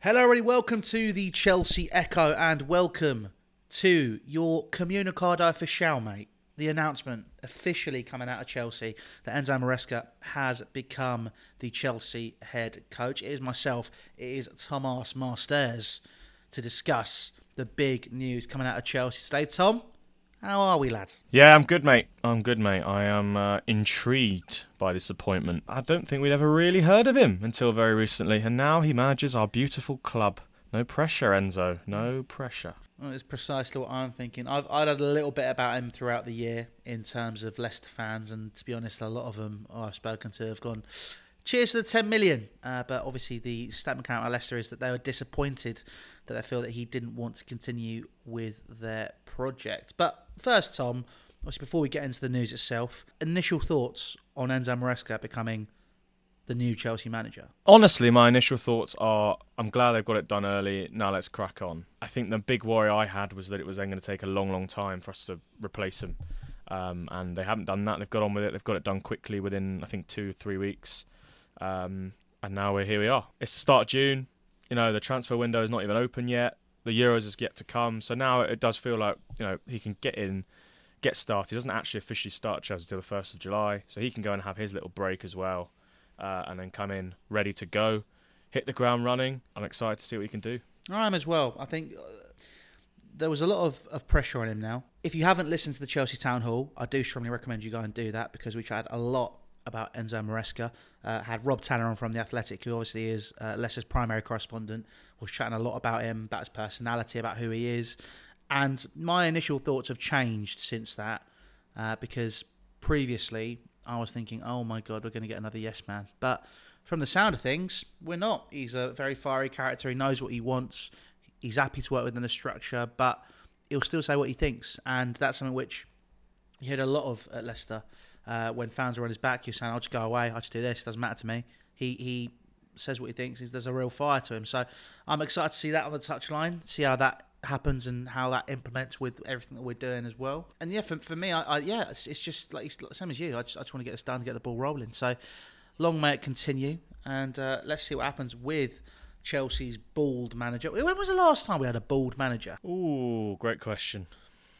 Hello, everybody. Welcome to the Chelsea Echo and welcome to your Comunicado Oficial, mate. The announcement officially coming out of Chelsea that Enzo Maresca has become the Chelsea head coach. It is myself, it is Thomas Marsters to discuss the big news coming out of Chelsea today. Tom, how are we, lads? Yeah, I'm good, mate. I am intrigued by this appointment. I don't think we'd ever really heard of him until very recently, and now he manages our beautiful club. No pressure, Enzo. No pressure. Well, it's precisely what I'm thinking. I've heard a little bit about him throughout the year in terms of Leicester fans, and to be honest, a lot of them I've spoken to have gone, cheers for the 10 million. But obviously the statement coming out of Leicester is that they were disappointed that they feel that he didn't want to continue with their project. But first, Tom, obviously before we get into the news itself, initial thoughts on Enzo Maresca becoming the new Chelsea manager? Honestly, my initial thoughts are, I'm glad they've got it done early. Now let's crack on. I think the big worry I had was that it was then going to take a long, long time for us to replace him. And they haven't done that. They've got on with it. They've got it done quickly within, I think, 2-3 weeks. And now here we are. It's the start of June. You know, the transfer window is not even open yet. The Euros is yet to come. So now it does feel like, you know, he can get in, get started. He doesn't actually officially start Chelsea until the 1st of July. So he can go and have his little break as well. And then come in ready to go, hit the ground running. I'm excited to see what he can do. I am as well. I think there was a lot of pressure on him now. If you haven't listened to the Chelsea Town Hall, I do strongly recommend you go and do that because we chatted a lot about Enzo Maresca. Had Rob Tanner on from The Athletic, who obviously is Leicester's primary correspondent, was chatting a lot about him, about his personality, about who he is. And my initial thoughts have changed since that because previously I was thinking, oh my God, we're going to get another yes man. But from the sound of things, we're not. He's a very fiery character. He knows what he wants. He's happy to work within the structure, but he'll still say what he thinks. And that's something which you heard a lot of at Leicester. When fans were on his back, he was saying, I'll just go away. I'll just do this. It doesn't matter to me. He says what he thinks. There's a real fire to him. So I'm excited to see that on the touchline, see how that happens and how that implements with everything that we're doing as well. And yeah, for me, it's just like same as you. I just want to get this done, get the ball rolling. So long may it continue, and let's see what happens with Chelsea's bald manager. When was the last time we had a bald manager? Ooh, great question.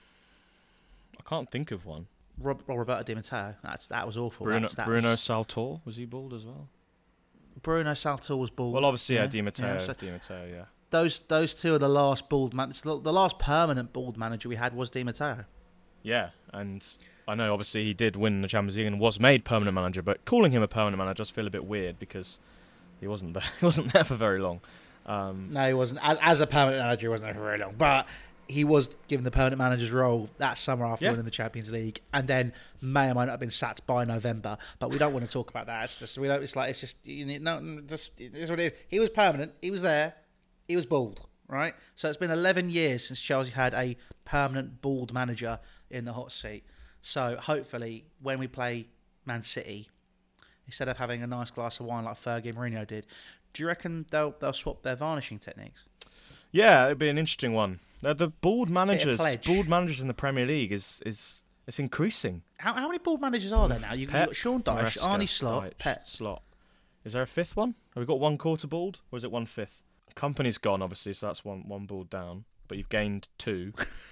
I can't think of one. Roberto Di Matteo. That was awful. Bruno Saltor, was he bald as well? Bruno Saltor was bald. Well, obviously, yeah, Di Matteo. Yeah. Those two are the last bald managers. The last permanent bald manager we had was Di Matteo. Yeah, and I know obviously he did win the Champions League and was made permanent manager, but calling him a permanent manager does feel a bit weird because he wasn't there. He wasn't there for very long. No, he wasn't. As a permanent manager, he wasn't there for very long. But he was given the permanent manager's role that summer after winning the Champions League, and then may or may not have been sacked by November. But we don't want to talk about that. It's just we don't. It's just it is what it is. He was permanent. He was there. He was bald, right? So it's been 11 years since Chelsea had a permanent bald manager in the hot seat. So hopefully when we play Man City, instead of having a nice glass of wine like Fergie and Mourinho did, do you reckon they'll swap their varnishing techniques? Yeah, it'd be an interesting one. The bald managers in the Premier League is it's increasing. How many bald managers are there now? You've got Sean Dyche, Arne Slot, Pep. Slot. Is there a fifth one? Have we got one quarter bald, or is it 1/5? Company's gone, obviously, so that's one bald down. But you've gained 2.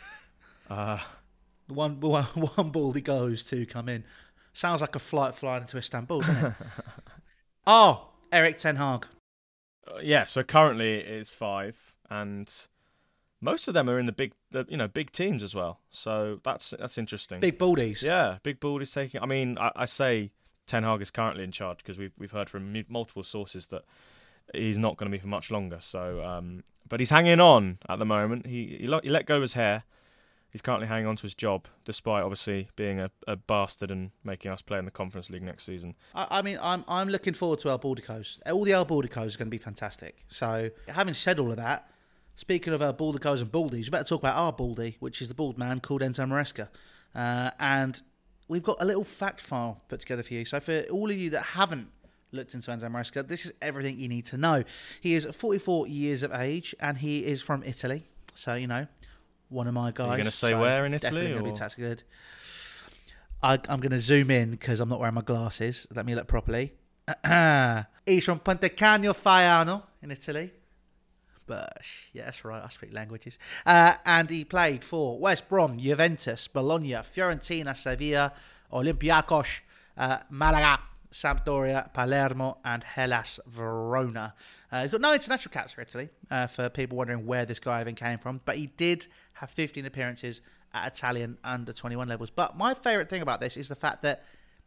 One baldy goes, 2 come in. Sounds like a flight flying into Istanbul, doesn't it? Oh, Erik ten Hag. Yeah, so currently it's 5, and most of them are in the big teams as well. So that's interesting. Big baldies. Yeah, big baldies taking. I mean, I say Ten Hag is currently in charge because we've heard from multiple sources that he's not going to be for much longer. So, but he's hanging on at the moment. He let go of his hair. He's currently hanging on to his job, despite obviously being a bastard and making us play in the Conference League next season. I mean, I'm looking forward to El Baldicos. All the El Baldicos are going to be fantastic. So, having said all of that, speaking of El Baldicos and Baldies, we better talk about our Baldy, which is the bald man called Enzo Maresca. And we've got a little fact file put together for you. So, for all of you that haven't looked into Enzo Maresca, this is everything you need to know. He is 44 years of age and he is from Italy. So, you know, one of my guys. Are you going to say where in Italy? Definitely going to be tactically good. I'm going to zoom in because I'm not wearing my glasses. Let me look properly. He's from Pontecano Faiano in Italy. Bush. Yeah, that's right. I speak languages. And he played for West Brom, Juventus, Bologna, Fiorentina, Sevilla, Olympiacos, Malaga, Sampdoria, Palermo, and Hellas Verona. He's got no international caps for Italy, for people wondering where this guy even came from. But he did have 15 appearances at Italian under-21 levels. But my favourite thing about this is the fact that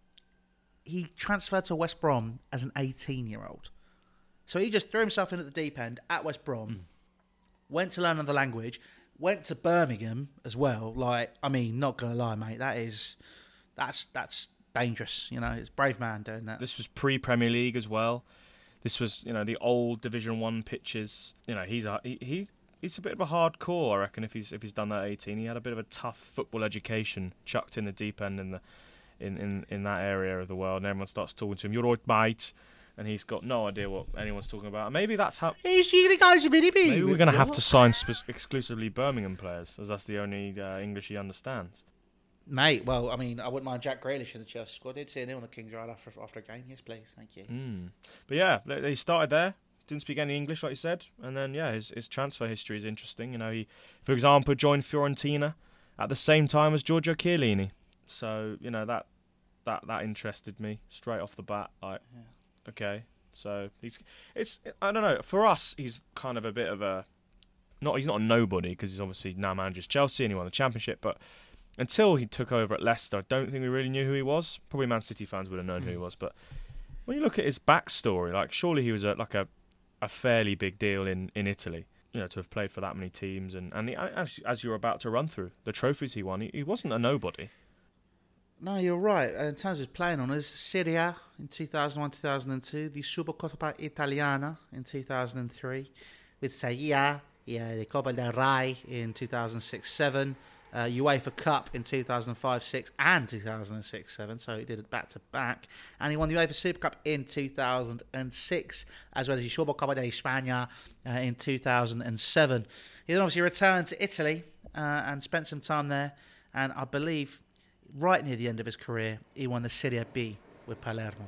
he transferred to West Brom as an 18-year-old. So he just threw himself in at the deep end at West Brom, went to learn another language, went to Birmingham as well. Like, I mean, not going to lie, mate, that's dangerous. You know, it's a brave man doing that. This was pre-Premier League as well. This was, you know, the old Division 1 pitches. You know, he's a bit of a hardcore, I reckon, if he's done that at 18. He had a bit of a tough football education, chucked in the deep end in that area of the world, and everyone starts talking to him, "You're right, mate," and he's got no idea what anyone's talking about. And maybe that's how. Maybe we're going to have to sign exclusively Birmingham players, as that's the only English he understands. Mate, well, I mean, I wouldn't mind Jack Grealish in the Chelsea squad. I'd see him on the Kings Road after a game. Yes, please. Thank you. But yeah, they started there. Didn't speak any English, like you said. And then, yeah, his transfer history is interesting. You know, he, for example, joined Fiorentina at the same time as Giorgio Chiellini. So, you know, that interested me straight off the bat. Like, okay. So, I don't know. For us, he's kind of a bit of he's not a nobody, because he's obviously now manages Chelsea and he won the Championship, but until he took over at Leicester, I don't think we really knew who he was. Probably Man City fans would have known who he was, but when you look at his backstory, like, surely he was a fairly big deal in Italy, you know, to have played for that many teams, and as you're about to run through the trophies he won, he wasn't a nobody. No, you're right. In terms of his playing honours, Serie A in 2001-2002, the Supercoppa Italiana in 2003, with Sevilla, the Copa del Rey in 2006-07, UEFA Cup in 2005-06 and 2006-07, so he did it back-to-back, and he won the UEFA Super Cup in 2006, as well as the Supercoppa de España in 2007. He then obviously returned to Italy and spent some time there, and I believe right near the end of his career, he won the Serie B with Palermo,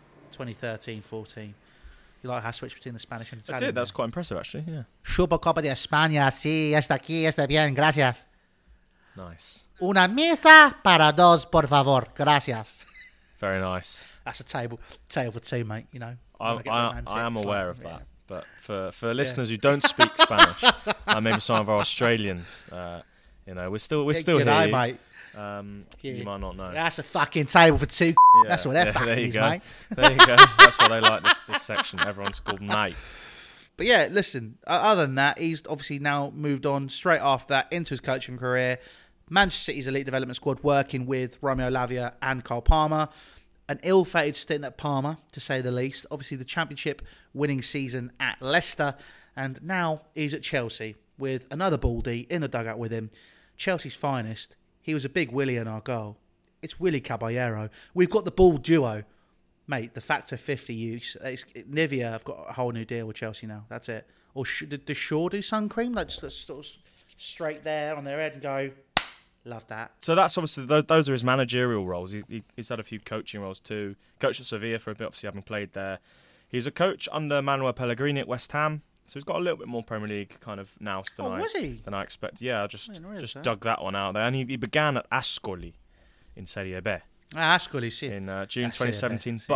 2013-14. You like how I switched between the Spanish and Italian? I did, that's quite impressive, actually, yeah. Supercopa de España, sí, está aquí, está bien, gracias. Nice. Una mesa para dos, por favor, gracias. Very nice. That's a table for two, mate, you know. I am aware of that. But for listeners who don't speak Spanish, and maybe some of our Australians, you know, we're still Good here. eye, mate. You might not know. That's a fucking table for two. Yeah, that's what their fact is, mate. There you go. That's why they like this section. Everyone's called mate. But yeah, listen, other than that, he's obviously now moved on straight after that into his coaching career. Manchester City's elite development squad, working with Romeo Lavia and Cole Palmer. An ill-fated stint at Parma, to say the least. Obviously, the championship winning season at Leicester. And now he's at Chelsea with another Baldy in the dugout with him. Chelsea's finest. He was a big Willie in our goal. It's Willie Caballero. We've got the ball duo. Mate, the Factor 50 use. Nivea have got a whole new deal with Chelsea now. That's it. Or does Shaw do sun cream? Like just sort of straight there on their head and go, love that. So that's obviously, those are his managerial roles. He's had a few coaching roles too. Coached at Sevilla for a bit, obviously having played there. He's a coach under Manuel Pellegrini at West Ham. So he's got a little bit more Premier League kind of nous than I expected. Yeah, I just dug that one out there. And he began at Ascoli in Serie B. Ascoli, sí. In June 2017. Sí.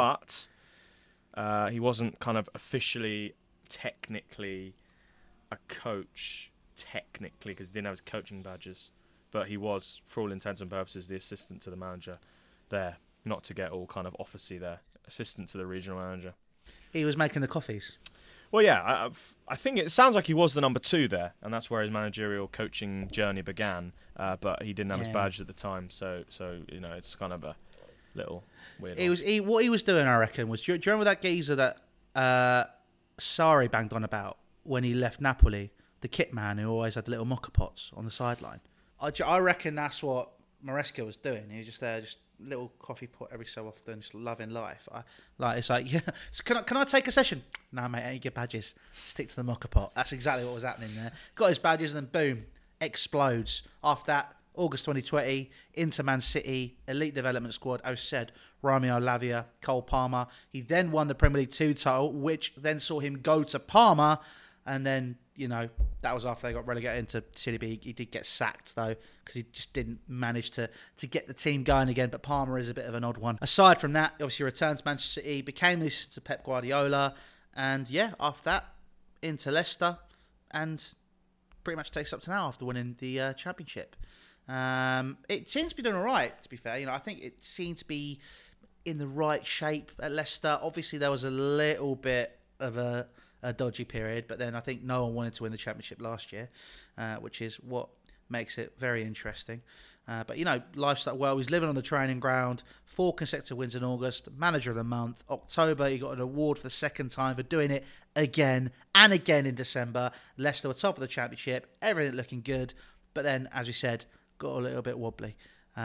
But he wasn't kind of officially, technically, a coach, technically, because he didn't have his coaching badges. But he was, for all intents and purposes, the assistant to the manager there. Not to get all kind of officey there. Assistant to the regional manager. He was making the coffees. Well, yeah, I think it sounds like he was the number 2 there, and that's where his managerial coaching journey began. But he didn't have his badge at the time, so you know, it's kind of a little weird. What he was doing, I reckon, was, do you remember that geezer that Sarri banged on about when he left Napoli, the kit man who always had the little mocha pots on the sideline? I reckon that's what Maresca was doing. He was just there, just little coffee pot every so often, just loving life. It's like, yeah. So can I take a session? Nah, mate, I ain't get badges. Stick to the mocha pot. That's exactly what was happening there. Got his badges and then boom, explodes. After that, August 2020, into Man City, elite development squad. As said, Romeo Lavia, Cole Palmer. He then won the Premier League 2 title, which then saw him go to Parma. And then, that was after they got relegated into Serie B. He did get sacked, though, because he just didn't manage to get the team going again. But Parma is a bit of an odd one. Aside from that, obviously returned to Manchester City, became the assistant to Pep Guardiola. And, after that, into Leicester. And pretty much takes up to now after winning the Championship. It seems to be doing all right, to be fair. I think it seemed to be in the right shape at Leicester. Obviously, there was a little bit of a dodgy period, but then I think no one wanted to win the Championship last year, which is what makes it very interesting. But life started well. He's living on the training ground. 4 consecutive wins in August. Manager of the month. October, he got an award for the second time for doing it again and again in December. Leicester were top of the Championship. Everything looking good. But then, as we said, got a little bit wobbly.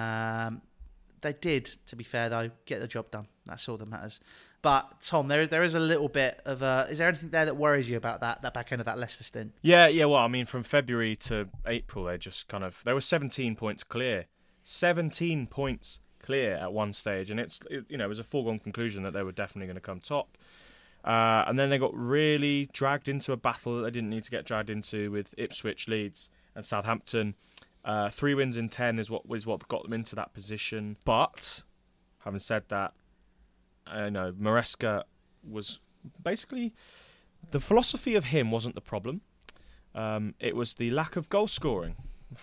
They did, to be fair, though, get the job done. That's all that matters. But, Tom, there is a little bit of is there anything there that worries you about that back end of that Leicester stint? Yeah, well, I mean, from February to April, they were 17 points clear. 17 points clear at one stage. And it was a foregone conclusion that they were definitely going to come top. And then they got really dragged into a battle that they didn't need to get dragged into with Ipswich, Leeds and Southampton. 3 wins in 10 is what got them into that position. But, having said that, Maresca was basically, the philosophy of him wasn't the problem. It was the lack of goal scoring.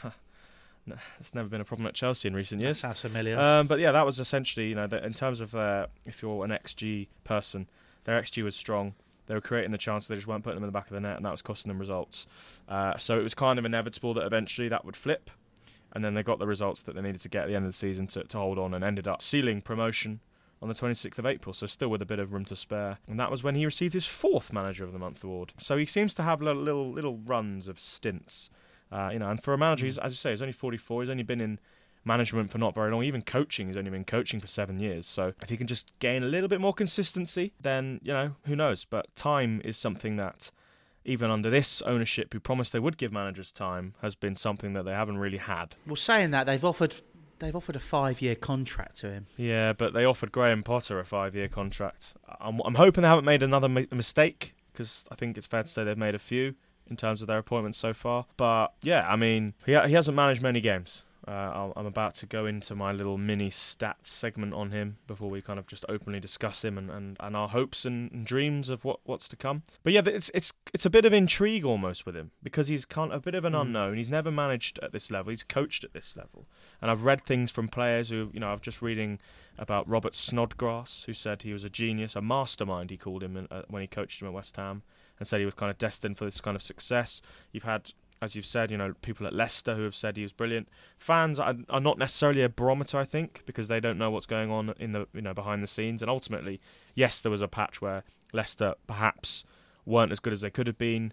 It's never been a problem at Chelsea in recent years. That sounds familiar. But yeah, that was essentially, in terms of if you're an XG person, their XG was strong. They were creating the chances, they just weren't putting them in the back of the net, and that was costing them results. So it was kind of inevitable that eventually that would flip. And then they got the results that they needed to get at the end of the season to hold on, and ended up sealing promotion on the 26th of April, so still with a bit of room to spare. And that was when he received his 4th Manager of the Month award. So he seems to have little runs of stints. And for a manager, as you say, he's only 44, he's only been in management for not very long. Even coaching, he's only been coaching for 7 years. So if he can just gain a little bit more consistency, then, who knows. But time is something that, even under this ownership, who promised they would give managers time, has been something that they haven't really had. Well, saying that, they've offered a 5-year contract to him. Yeah, but they offered Graham Potter a 5-year contract. I'm hoping they haven't made another mistake, because I think it's fair to say they've made a few in terms of their appointments so far. But yeah, I mean, he hasn't managed many games. I'm about to go into my little mini stats segment on him before we kind of just openly discuss him and our hopes and dreams of what's to come. But yeah, it's a bit of intrigue almost with him, because he's kind of a bit of an unknown. He's never managed at this level. He's coached at this level. And I've read things from players who, I've just reading about Robert Snodgrass, who said he was a genius, a mastermind, he called him when he coached him at West Ham, and said he was kind of destined for this kind of success. You've had, as you've said, people at Leicester who have said he was brilliant. Fans are not necessarily a barometer, I think, because they don't know what's going on in the behind the scenes. And ultimately, yes, there was a patch where Leicester perhaps weren't as good as they could have been,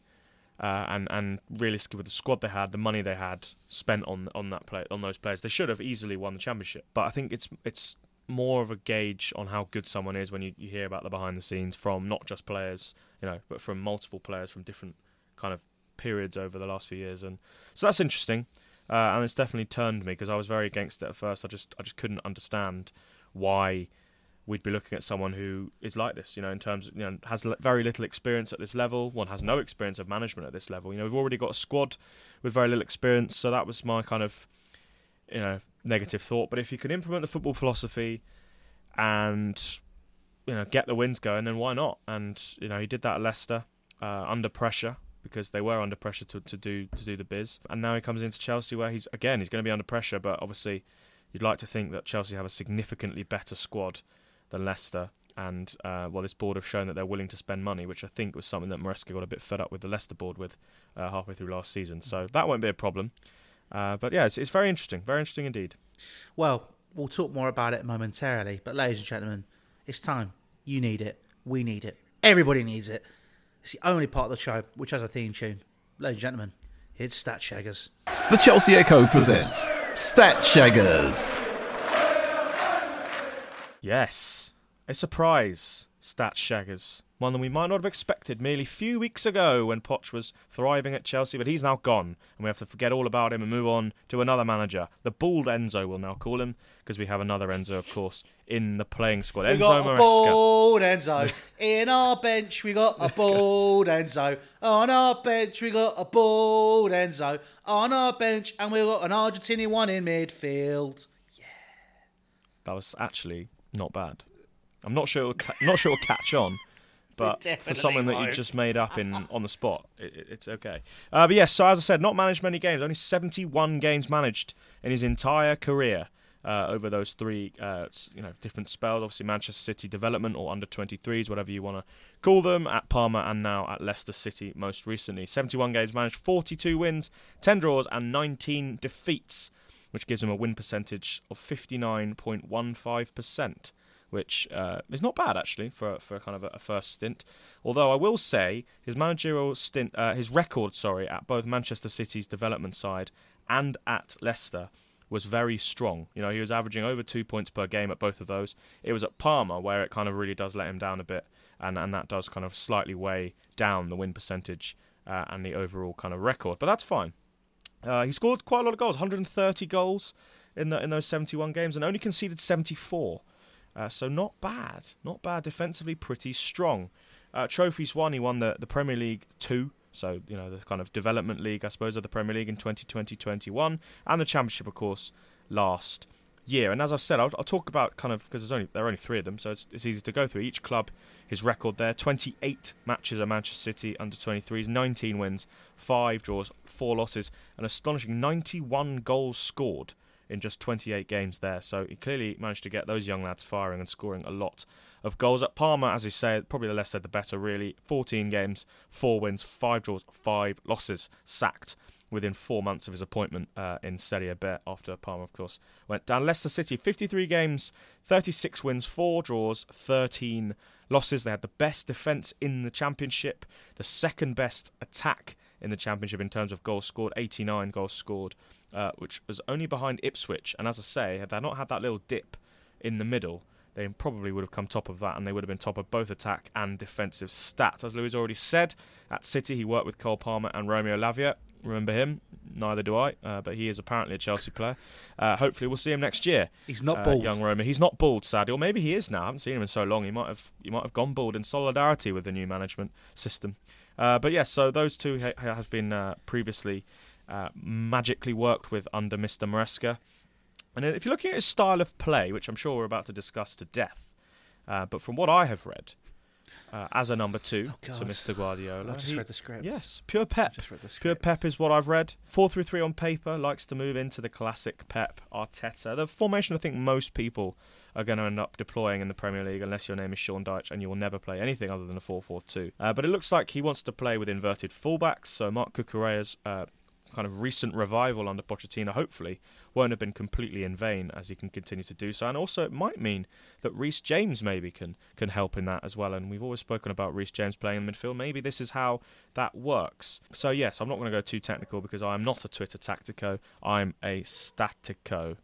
and realistically, with the squad they had, the money they had spent on those players, they should have easily won the Championship. But I think it's more of a gauge on how good someone is when you hear about the behind the scenes from not just players, but from multiple players from different kind of periods over the last few years. And so that's interesting, and it's definitely turned me, because I was very against it at first. I just couldn't understand why we'd be looking at someone who is like this, in terms of, has very little experience at this level. One has no experience of management at this level. We've already got a squad with very little experience, so that was my kind of, negative thought. But if you can implement the football philosophy and, get the wins going, then why not? And, he did that at Leicester, under pressure, because they were under pressure to do the biz. And now he comes into Chelsea, where he's going to be under pressure, but obviously you'd like to think that Chelsea have a significantly better squad than Leicester. And, this board have shown that they're willing to spend money, which I think was something that Maresca got a bit fed up with the Leicester board with halfway through last season. So that won't be a problem. But yeah, it's very interesting indeed. Well, we'll talk more about it momentarily. But ladies and gentlemen, it's time. You need it. We need it. Everybody needs it. It's the only part of the show which has a theme tune. Ladies and gentlemen, it's Stat Shaggers. The Chelsea Echo presents Stat Shaggers. Yes, a surprise stat shaggers. One that we might not have expected merely a few weeks ago when Poch was thriving at Chelsea, but he's now gone, and we have to forget all about him and move on to another manager. The bald Enzo, we'll now call him, because we have another Enzo, of course, in the playing squad. We got a bald Enzo. In our bench, we got a bald Enzo. On our bench, we got a bald Enzo. On our bench, and we got an Argentinian one in midfield. That was actually not bad. I'm not sure it'll catch on. But for something that you just made up on the spot, it's okay. But yes, so as I said, not managed many games. Only 71 games managed in his entire career over those three different spells. Obviously, Manchester City development or under 23s, whatever you want to call them, at Parma and now at Leicester City most recently. 71 games managed, 42 wins, 10 draws and 19 defeats, which gives him a win percentage of 59.15%. Which is not bad actually for kind of a first stint. Although I will say his managerial stint, his record, at both Manchester City's development side and at Leicester was very strong. You know, he was averaging over 2 points per game at both of those. It was at Parma where it kind of really does let him down a bit, and that does kind of slightly weigh down the win percentage and the overall kind of record. But that's fine. He scored quite a lot of goals, 130 goals in those 71 games, and only conceded 74. So not bad defensively, pretty strong. Trophies won, he won the Premier League 2, so the kind of development league, I suppose, of the Premier League in 2020-21, and the Championship, of course, last year. And as I've said, I'll talk about kind of, because there are only 3 of them, so it's easy to go through each club, his record there. 28 matches at Manchester City under 23s, 19 wins, 5 draws, 4 losses, an astonishing 91 goals scored in just 28 games there. So he clearly managed to get those young lads firing and scoring a lot of goals. At Parma, as we say, probably the less said the better, really. 14 games, 4 wins, 5 draws, 5 losses, sacked within 4 months of his appointment in Serie B after Parma, of course, went down. Leicester City, 53 games, 36 wins, 4 draws, 13 losses. They had the best defence in the Championship, the second best attack in the Championship in terms of goals scored, 89 goals scored, which was only behind Ipswich. And as I say, had they not had that little dip in the middle, they probably would have come top of that, and they would have been top of both attack and defensive stats. As Louis already said, at City he worked with Cole Palmer and Romeo Lavia. Remember him? Neither do I, but he is apparently a Chelsea player. Hopefully we'll see him next year. He's not bald. Young Romeo. He's not bald, sadly. Or maybe he is now. I haven't seen him in so long. He might have gone bald in solidarity with the new management system. But yes, so those two have been previously magically worked with under Mr. Maresca. And if you're looking at his style of play, which I'm sure we're about to discuss to death, but from what I have read, as a number 2 to Mr. Guardiola. I've just read the script. Yes, pure Pep. Pure Pep is what I've read. 4-3-3 on paper, likes to move into the classic Pep Arteta. The formation I think most people are going to end up deploying in the Premier League, unless your name is Sean Dyche and you will never play anything other than a 4-4-2. But it looks like he wants to play with inverted fullbacks, so Marc Cucurella's kind of recent revival under Pochettino hopefully won't have been completely in vain, as he can continue to do so. And also it might mean that Reece James maybe can help in that as well, and we've always spoken about Reece James playing in midfield. Maybe this is how that works. So yes, I'm not going to go too technical because I'm not a Twitter tactico, I'm a statico.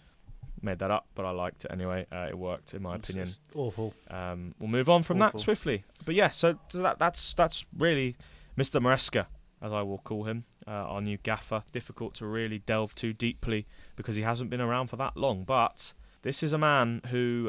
Made that up, but I liked it anyway. It worked in my opinion. It's awful. We'll move on from that swiftly. But yeah, so that's really Mr. Maresca, as I will call him, our new gaffer. Difficult to really delve too deeply because he hasn't been around for that long. But this is a man who,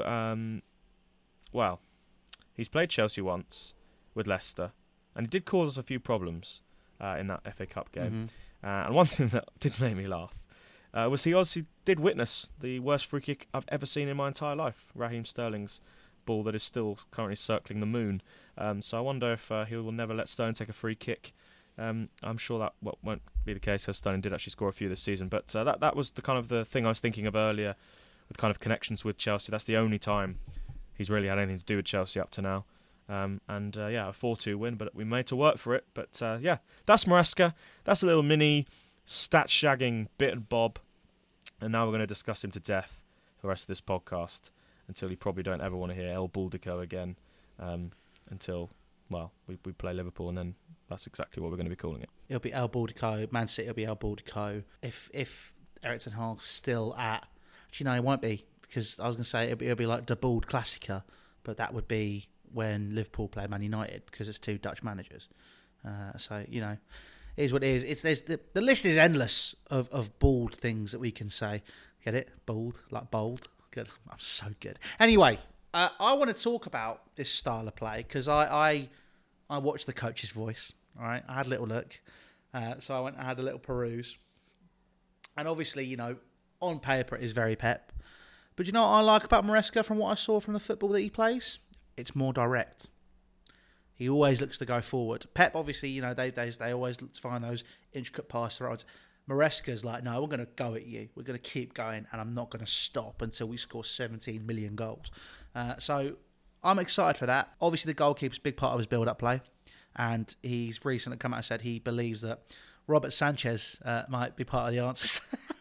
he's played Chelsea once with Leicester, and he did cause us a few problems in that FA Cup game. Mm-hmm. And one thing that did make me laugh was he obviously did witness the worst free kick I've ever seen in my entire life, Raheem Sterling's ball that is still currently circling the moon. So I wonder if he will never let Sterling take a free kick. I'm sure that won't be the case, because Sterling did actually score a few this season. But that was the kind of the thing I was thinking of earlier, with kind of connections with Chelsea. That's the only time he's really had anything to do with Chelsea up to now. A 4-2 win, but we made to work for it. But that's Maresca. That's a little mini stat-shagging bit and bob. And now we're going to discuss him to death for the rest of this podcast, until you probably don't ever want to hear El Baldico again, until we play Liverpool, and then that's exactly what we're going to be calling it. It'll be El Baldico. Man City will be El Baldico. If Erik ten Hag's still actually no, it won't be, because I was going to say it'll be like the Bald Classica, but that would be when Liverpool play Man United because it's two Dutch managers. So, you know, it is what it is. The list is endless of bald things that we can say. Get it? Bald, like bold. Good. I'm so good. Anyway, I want to talk about this style of play because I watched the coach's voice. All right, I had a little look. So I went and had a little peruse. And obviously, you know, on paper it is very Pep. But you know what I like about Maresca from what I saw from the football that he plays? It's more direct. He always looks to go forward. Pep, obviously, you know, they always look to find those intricate pass routes. Maresca's like, no, we're going to go at you. We're going to keep going, and I'm not going to stop until we score 17 million goals. So I'm excited for that. Obviously, the goalkeeper's a big part of his build-up play, and he's recently come out and said he believes that Robert Sanchez might be part of the answers,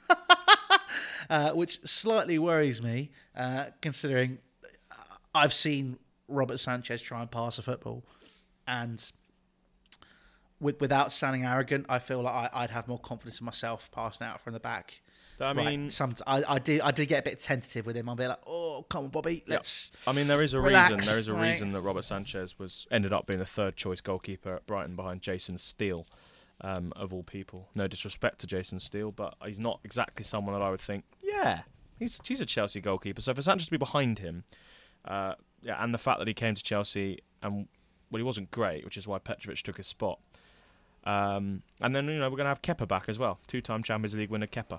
which slightly worries me, considering I've seen Robert Sanchez try and pass a football, and without sounding arrogant, I feel like I'd have more confidence in myself passing out from the back. I mean, I did get a bit tentative with him. I'd be like, "Oh, come on, Bobby, let's." I mean, there is a relax, reason. There is a right? reason that Robert Sanchez ended up being the third choice goalkeeper at Brighton behind Jason Steele, of all people. No disrespect to Jason Steele, but he's not exactly someone that I would think, yeah, he's a Chelsea goalkeeper. So for Sanchez to be behind him, and the fact that he came to Chelsea and he wasn't great, which is why Petrovic took his spot. And then, you know, we're going to have Kepa back as well, 2-time Champions League winner Kepa.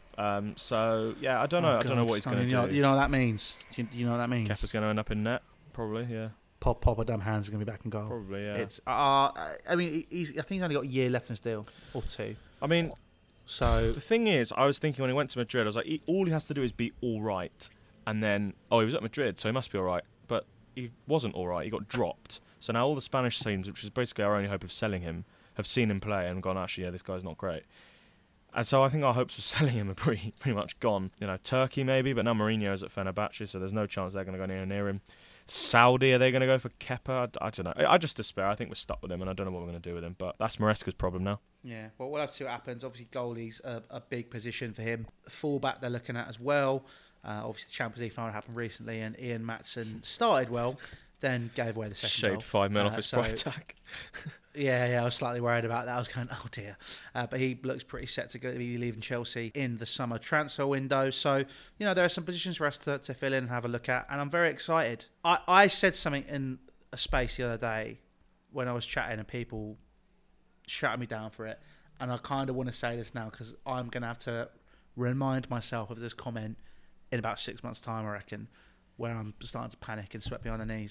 So yeah, I don't know. I don't know what he's going to do. You know what that means? Do you know what that means? Kepa's going to end up in net, probably. Yeah. Papa Dumb Hands are going to be back in goal. Probably. Yeah. It's. I mean, I think he's only got a year left in his deal or two. I mean, so the thing is, I was thinking when he went to Madrid, I was like, all he has to do is be all right, and then he was at Madrid, so he must be all right. But he wasn't all right. He got dropped. So now all the Spanish teams, which is basically our only hope of selling him, have seen him play and gone, actually, yeah, this guy's not great. And so I think our hopes of selling him are pretty much gone. You know, Turkey maybe, but now Mourinho's at Fenerbahce, so there's no chance they're going to go anywhere near him. Saudi, are they going to go for Kepa? I don't know. I just despair. I think we're stuck with him, and I don't know what we're going to do with him. But that's Maresca's problem now. Yeah, well, we'll have to see what happens. Obviously, goalie's a big position for him. Fullback they're looking at as well. Obviously, the Champions League final happened recently, and Ian Maatsen started well, then gave away the second goal. Shaved 5 mil off his price tag. Yeah, I was slightly worried about that. I was going, oh dear. But he looks pretty set to be leaving Chelsea in the summer transfer window. So, you know, there are some positions for us to fill in and have a look at. And I'm very excited. I said something in a space the other day when I was chatting and people shouted me down for it. And I kind of want to say this now because I'm going to have to remind myself of this comment in about 6 months' time, I reckon, where I'm starting to panic and sweat behind the knees.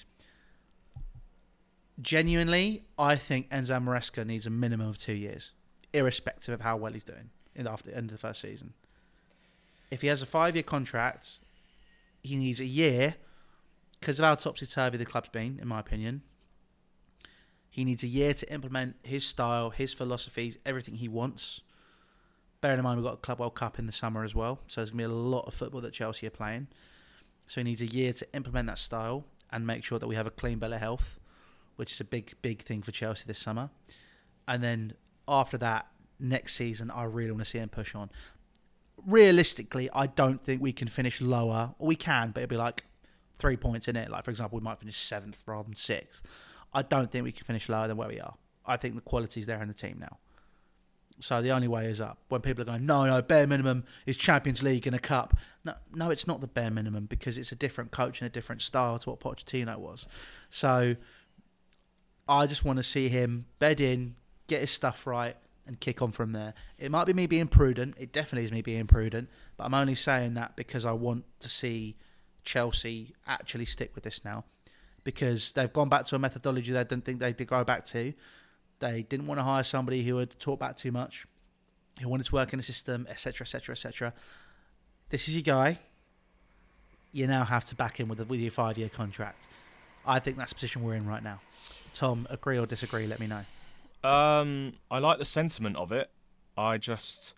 Genuinely, I think Enzo Maresca needs a minimum of 2 years, irrespective of how well he's doing after the end of the first season. If he has a 5-year contract, he needs a year, because of how topsy-turvy the club's been, in my opinion. He needs a year to implement his style, his philosophies, everything he wants. Bearing in mind, we've got a Club World Cup in the summer as well, so there's going to be a lot of football that Chelsea are playing. So he needs a year to implement that style and make sure that we have a clean bill of health, which is a big thing for Chelsea this summer. And then after that, next season, I really want to see him push on. Realistically, I don't think we can finish lower. Or we can, but it'll be like 3 points in it. Like, for example, we might finish 7th rather than 6th. I don't think we can finish lower than where we are. I think the quality's there in the team now. So the only way is up. When people are going, no, bare minimum is Champions League and a cup. No, it's not the bare minimum because it's a different coach and a different style to what Pochettino was. So I just want to see him bed in, get his stuff right, and kick on from there. It might be me being prudent. It definitely is me being prudent. But I'm only saying that because I want to see Chelsea actually stick with this now. Because they've gone back to a methodology they didn't think they'd go back to. They didn't want to hire somebody who had talked back too much, who wanted to work in the system, etc., etc., etc. This is your guy. You now have to back him with your 5-year contract. I think that's the position we're in right now. Tom, agree or disagree? Let me know. I like the sentiment of it. I just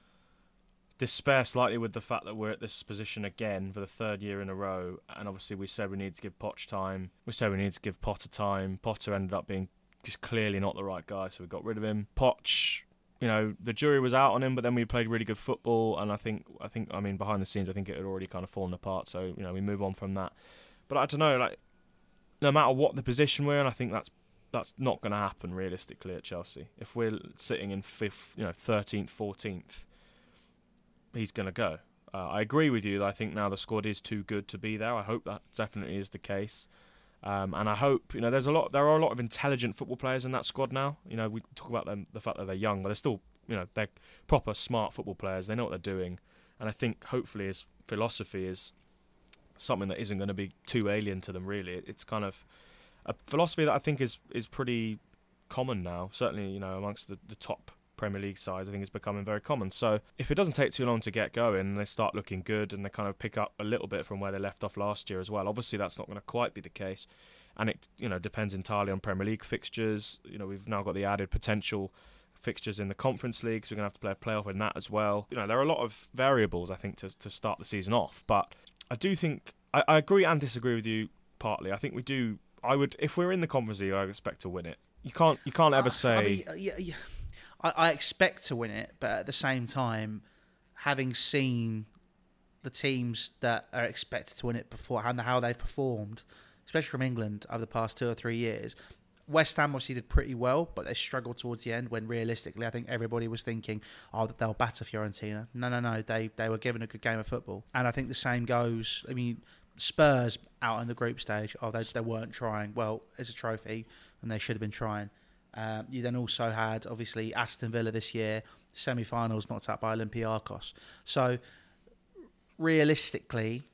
despair slightly with the fact that we're at this position again for the 3rd year in a row. And obviously we said we need to give Poch time. We said we need to give Potter time. Potter ended up being just clearly not the right guy, so we got rid of him. Poch, you know, the jury was out on him, but then we played really good football. And I mean, behind the scenes, I think it had already kind of fallen apart. So, you know, we move on from that. But I don't know, like, no matter what the position we're in, I think that's not going to happen realistically at Chelsea. If we're sitting in 5th, 13th, 14th, he's going to go. I agree with you that I think now the squad is too good to be there. I hope that definitely is the case. And I hope, there are a lot of intelligent football players in that squad now. We talk about them, the fact that they're young, but they're still, they're proper smart football players. They know what they're doing. And I think hopefully his philosophy is something that isn't going to be too alien to them, really. It's kind of a philosophy that I think is pretty common now. Certainly, amongst the top Premier League sides, I think it's becoming very common. So if it doesn't take too long to get going and they start looking good and they kind of pick up a little bit from where they left off last year as well, obviously that's not going to quite be the case. And it depends entirely on Premier League fixtures. We've now got the added potential fixtures in the Conference League, so we're going to have to play a playoff in that as well. There are a lot of variables, I think, to start the season off. But I do think, I agree and disagree with you partly. I think we do, if we're in the Conference League, I expect to win it. You can't ever say... I expect to win it, but at the same time, having seen the teams that are expected to win it before and how they've performed, especially from England over the past 2 or 3 years, West Ham obviously did pretty well, but they struggled towards the end when realistically I think everybody was thinking, that they'll batter Fiorentina. No, they were given a good game of football. And I think the same goes, Spurs out in the group stage, they weren't trying. Well, it's a trophy and they should have been trying. You then also had, obviously, Aston Villa this year, semi-finals knocked out by Olympiacos. So, realistically,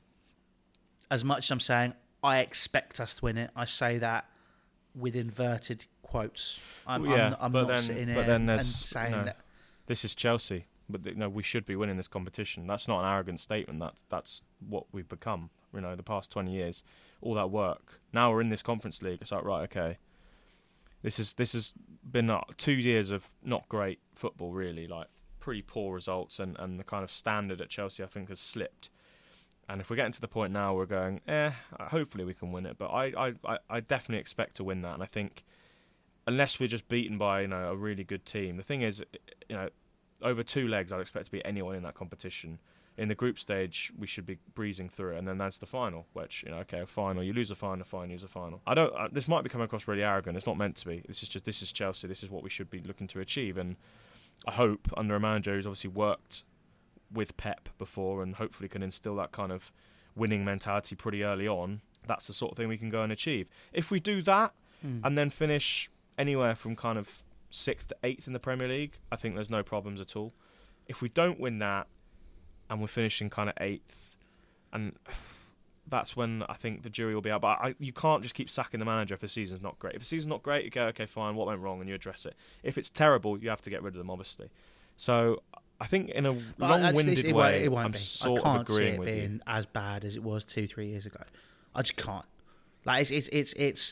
as much as I'm saying, I expect us to win it, I say that with inverted quotes. I'm not sitting here and saying that. This is Chelsea, but we should be winning this competition. That's not an arrogant statement. That's what we've become. The past 20 years, all that work. Now we're in this Conference League. It's like, right, okay. This has been 2 years of not great football, really, like pretty poor results, and the kind of standard at Chelsea, I think, has slipped. And if we're getting to the point now, we're going, hopefully we can win it. But I definitely expect to win that. And I think, unless we're just beaten by a really good team, the thing is, over 2 legs, I'd expect to beat anyone in that competition. In the group stage, we should be breezing through it, and then that's the final. Which a final, you lose a final, you lose a final. This might be coming across really arrogant. It's not meant to be. This is Chelsea. This is what we should be looking to achieve, and I hope under a manager who's obviously worked with Pep before, and hopefully can instill that kind of winning mentality pretty early on. That's the sort of thing we can go and achieve. If we do that, and then finish anywhere from kind of 6th to 8th in the Premier League, I think there's no problems at all. If we don't win that, and we're finishing kind of 8th, and that's when I think the jury will be out. But you can't just keep sacking the manager if the season's not great. If the season's not great, you go, okay, fine, what went wrong, and you address it. If it's terrible, you have to get rid of them, obviously. So I think in a long-winded way, I'm sort of agreeing with you. I can't see it being as bad as it was 2-3 years ago. I just can't. Like it's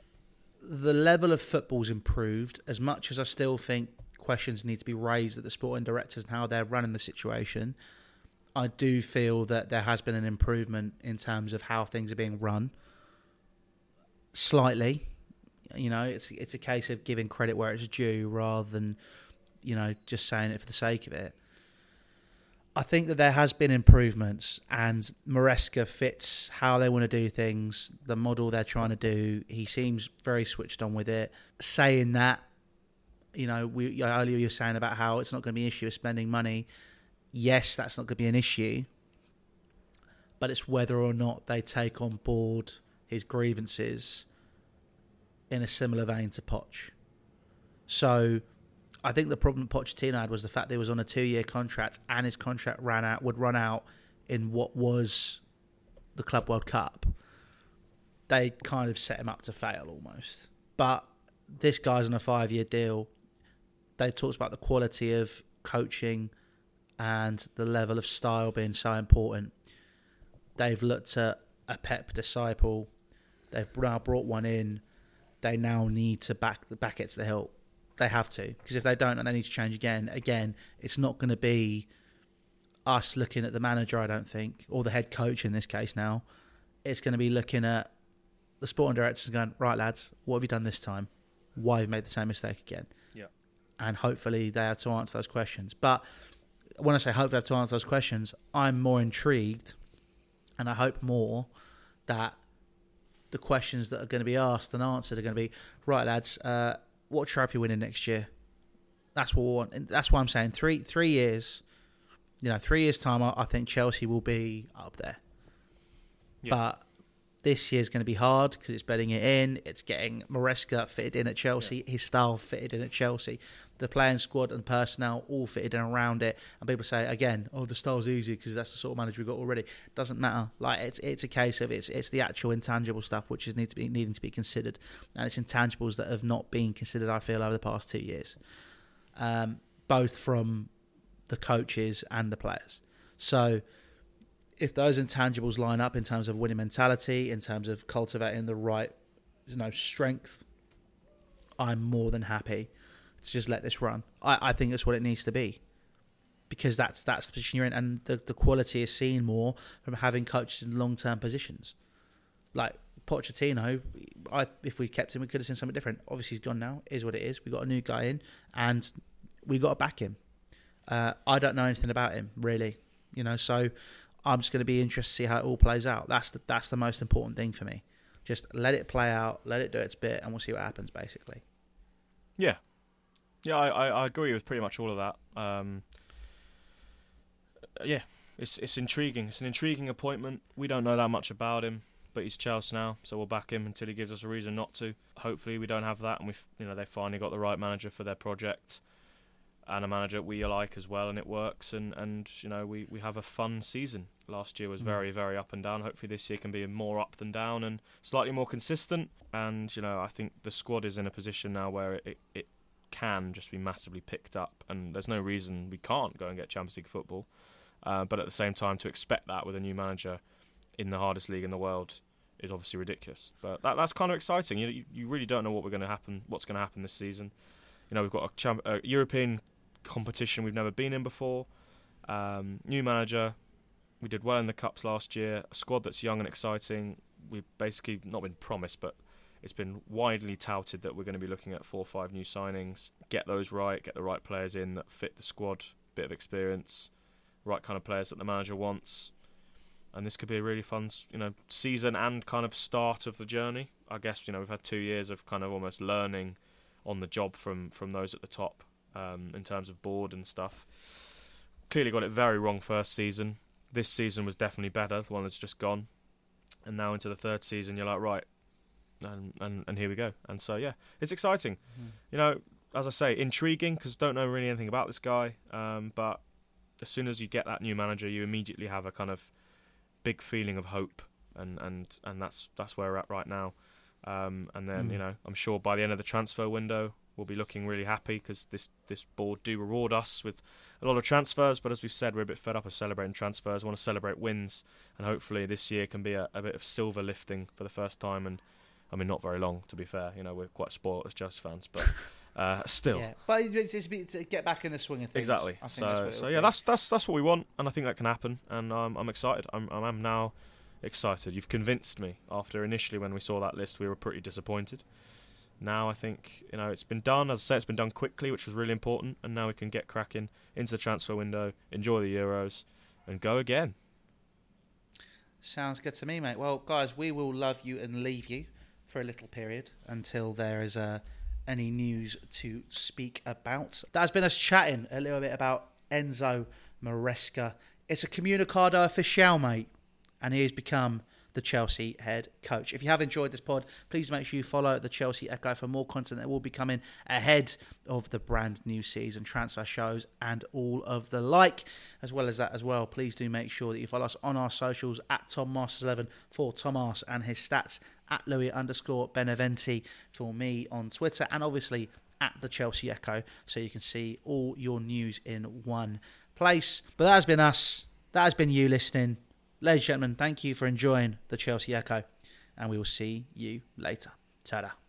the level of football's improved. As much as I still think questions need to be raised at the sporting directors and how they're running the situation, I do feel that there has been an improvement in terms of how things are being run. Slightly, it's a case of giving credit where it's due rather than, just saying it for the sake of it. I think that there has been improvements, and Maresca fits how they want to do things, the model they're trying to do. He seems very switched on with it. Saying that, earlier you were saying about how it's not going to be an issue of spending money. Yes, that's not going to be an issue, but it's whether or not they take on board his grievances in a similar vein to Poch. So I think the problem Pochettino had was the fact that he was on a 2-year contract, and his contract would run out in what was the Club World Cup. They kind of set him up to fail almost. But this guy's on a 5-year deal. They talked about the quality of coaching and the level of style being so important. They've looked at a Pep disciple. They've now brought one in. They now need to back it to the hilt. They have to, because if they don't and they need to change again, it's not going to be us looking at the manager, I don't think, or the head coach in this case now. It's going to be looking at the sporting directors and going, right, lads, what have you done this time? Why have you made the same mistake again? Yeah. And hopefully they have to answer those questions. But when I say hopefully have to answer those questions, I'm more intrigued, and I hope more that the questions that are going to be asked and answered are going to be, right, lads, what trophy winning next year? That's what we want. And that's why I'm saying 3 years. 3 years' time, I think Chelsea will be up there. Yeah. But this year's going to be hard because it's bedding it in. It's getting Maresca fitted in at Chelsea, his style fitted in at Chelsea, the playing squad and personnel all fitted in around it. And people say, again, the style's easy because that's the sort of manager we've got already. Doesn't matter. Like it's a case of it's the actual intangible stuff which is needing to be considered. And it's intangibles that have not been considered, I feel, over the past 2 years. Both from the coaches and the players. So if those intangibles line up in terms of winning mentality, in terms of cultivating the right strength, I'm more than happy to just let this run. I think that's what it needs to be, because that's the position you're in, and the quality is seen more from having coaches in long-term positions. Like Pochettino, if we kept him, we could have seen something different. Obviously he's gone now, is what it is. We got a new guy in and we got to back him. I don't know anything about him really, so I'm just going to be interested to see how it all plays out. That's the most important thing for me. Just let it play out, let it do its bit, and we'll see what happens, basically. Yeah. Yeah, I agree with pretty much all of that. Yeah, it's intriguing. It's an intriguing appointment. We don't know that much about him, but he's Chelsea now, so we'll back him until he gives us a reason not to. Hopefully we don't have that, and they finally got the right manager for their project, and a manager we like as well, and it works, and we have a fun season. Last year was very, very up and down. Hopefully this year can be more up than down and slightly more consistent. And I think the squad is in a position now where it can just be massively picked up, and there's no reason we can't go and get Champions League football. But at the same time, to expect that with a new manager in the hardest league in the world is obviously ridiculous. But that's kind of exciting. You really don't know what's going to happen this season. We've got a European competition we've never been in before. New manager. We did well in the Cups last year. A squad that's young and exciting. We've basically not been promised, but it's been widely touted that we're going to be looking at 4 or 5 new signings. Get those right. Get the right players in that fit the squad. Bit of experience. Right kind of players that the manager wants. And this could be a really fun, season and kind of start of the journey. I guess, we've had 2 years of kind of almost learning on the job from those at the top in terms of board and stuff. Clearly got it very wrong first season. This season was definitely better, the one that's just gone. And now into the third season, you're like, right, and here we go. And so, yeah, it's exciting. As I say, intriguing, because don't know really anything about this guy. But as soon as you get that new manager, you immediately have a kind of big feeling of hope. And that's where we're at right now. And then, I'm sure by the end of the transfer window, we'll be looking really happy, because this board do reward us with a lot of transfers, but as we've said, we're a bit fed up of celebrating transfers. We want to celebrate wins, and hopefully this year can be a bit of silver lifting for the first time, and I mean, not very long, to be fair. We're quite spoiled as Chelsea fans, but still. Yeah, but it's to get back in the swing of things. Exactly. That's what we want, and I think that can happen, and I'm excited. I'm now excited. You've convinced me. After initially when we saw that list, we were pretty disappointed. Now I think it's been done. As I say, it's been done quickly, which was really important. And now we can get cracking into the transfer window, enjoy the Euros, and go again. Sounds good to me, mate. Well, guys, we will love you and leave you for a little period until there is any news to speak about. That has been us chatting a little bit about Enzo Maresca. It's a comunicado official, mate, and he has become the Chelsea head coach. If you have enjoyed this pod, please make sure you follow the Chelsea Echo for more content that will be coming ahead of the brand new season, transfer shows and all of the like. As well as that as well, please do make sure that you follow us on our socials at TomMasters11 for Tomas and his stats, at Louis_Beneventi for me on Twitter, and obviously at the Chelsea Echo, so you can see all your news in one place. But that has been us. That has been you listening. Ladies and gentlemen, thank you for enjoying the Chelsea Echo, and we will see you later. Ta-da.